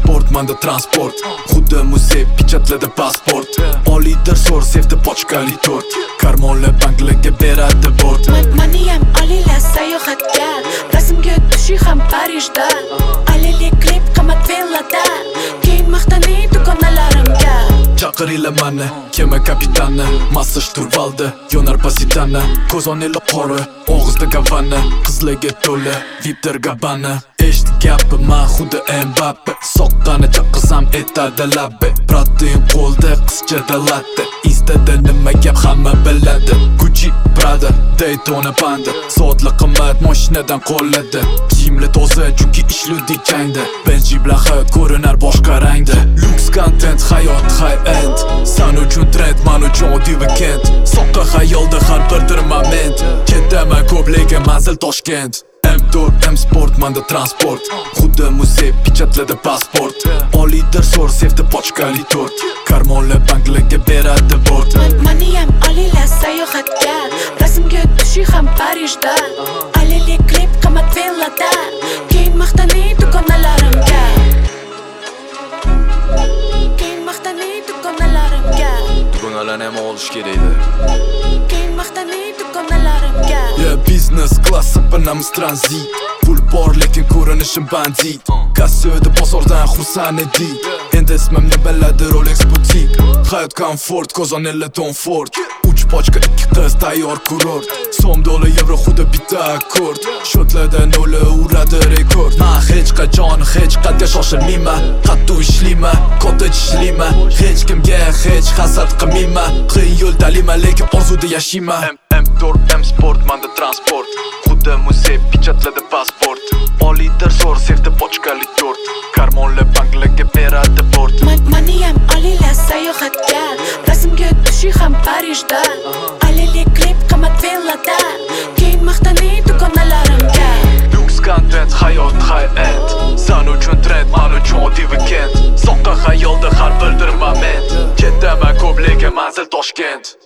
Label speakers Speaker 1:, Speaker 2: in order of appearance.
Speaker 1: sport, manda transport Xuddi muzey pichatladi pasport Oliy darsor sevdi pochkali tort Karmonli banklarga beradi bort
Speaker 2: Maniyam oliylar sayohatga Rasmga tushi ham Parijda Alili klip qimmat villada Keyin maqtaning do'konlarimga
Speaker 1: Chaqiringlar mani, kema kapitani Massaj turvaldi, yonar pasitani Ko'zoneli qori, og'izda gavani Qizlarga to'la, vipdir gabani Eshit gapi man xuddi Mbappe Soqqani chaqisam etadi labbi Protein qo'lda, qizchada latte Instada nima gap hamma biladi Gucci, Prada, Daytona Panda Soatli qimmat moshinadan qo'lladi Kiyimli toza chunki ishludi jangda Benji bilan hayot ko'rinar boshqa rangda Lux content, hayot high end San uchun trend, man uchun oddiy weekend Soqqa xayolda har birdir moment Ketaman ko'p lekin manzil Toshkent M4, M-sport, manda transport Xuddi muzey pichatladi pasport Oliy darsor sevdi pochkali tort Karmonli banklarga beradi bort
Speaker 2: Maniyam oliylar sayohatga Rasmga tushi ham Parijda Alili klip qimmat villada Keyin maqtaning do'konlarimga Keyin maqtaning do'konlarimga
Speaker 3: Do'konlarni ham olish kerakdi
Speaker 2: Keyin maqtaning do'konlarimga
Speaker 1: Business klassi panamiz tranzit Pul bor lekin ko'rinishim bandit Kassoda bozordan xursand edik Endi ismimni biladi Rolex butik Hayot komfort, ko'zoneli Tom Ford 3 pochka 2 qiz tayyor kurort So'm dola yevro xuddi bitta akkord Shotlarda noli uradi rekord Man hech qachonga shoshilmayman Qattiq ishlayman, katta ishlayman Hech kimga hech hasad qilmayman Qiyin yo'ldaliman lekin orzuda yashayman M4, M-sport, manda transport Xuddi muzey pichatladi pasport Oliy darsor sevdi pochkali tort Karmonli banklarga beradi bort
Speaker 2: Maniyam oliylar sayohatga Rasmga tushi ham Parijda Alili klip qimmat villada Keyin maqtaning do'konlarimga
Speaker 1: Lux content, hayot high end San uchun trend, man uchun oddiy weekend Soqqa xayolda har birdir moment Ketaman ko'p lekin manzil Toshkent